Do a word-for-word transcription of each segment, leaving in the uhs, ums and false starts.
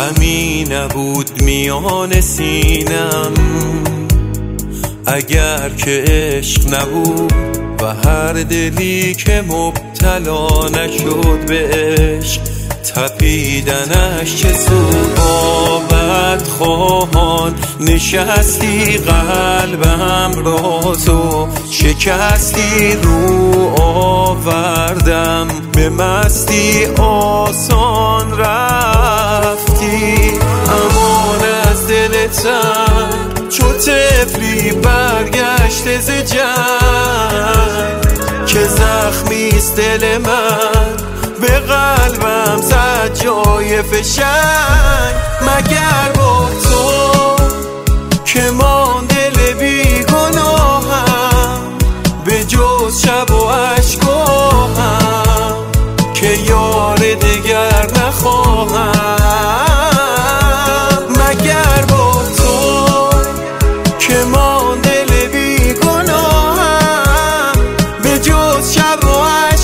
غمی نبود میان سینم اگر که عشق نبود و هر دلی که مبتلا نشد به عشق تپیدنش چه سود. با بدخواهان نشستی قلبم را تو شکستی، رو آوردم به مستی آسان رفتی. امان از دلتم چو طفلی برگشته ز جنگ که زخمیست دل من به قلبم زد جای فشنگ. مگر با تو که من دل بی گناهم به جز شب و اشکاهم که یار دگر نخواهم. مگر با تو که من دل بی گناهم به جز شب و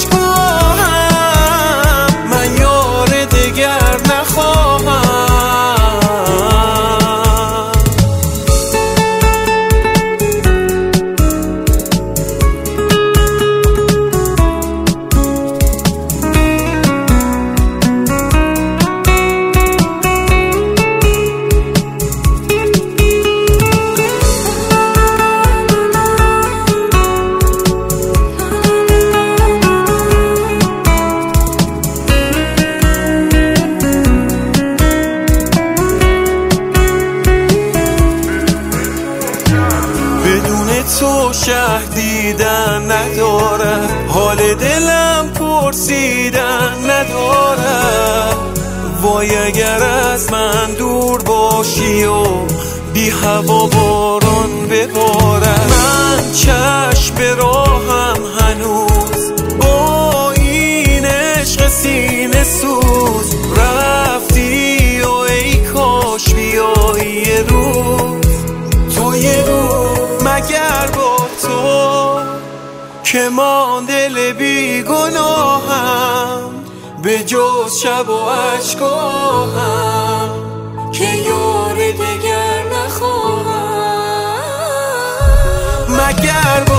تو شه دیدن ندارد، حال دلم پرسیدن ندارد. وای اگر از من دور باشی و بی هوا باران ببارد. من چشم به راهم هنوز با این عشق سینه سوز رفتی و ای کاش بیایی یه روز تو یه روز. مگر با تو که من دل بی گناهم به جز شب و اشکاهم که یار دگر نخواهم. مگر